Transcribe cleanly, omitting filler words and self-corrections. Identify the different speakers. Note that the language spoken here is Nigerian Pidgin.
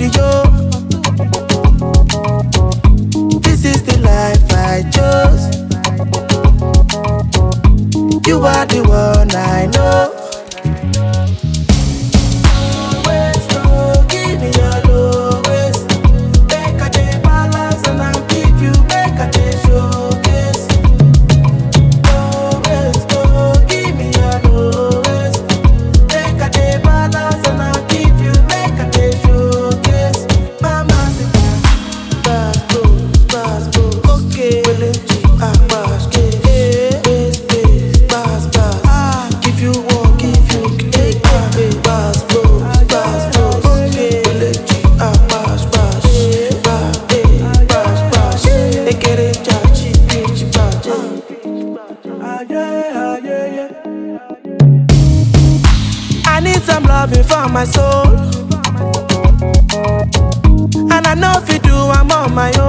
Speaker 1: yo. This is the life I chose. You are the one I know. I need some loving for my soul, and I know if you do, I'm on my own.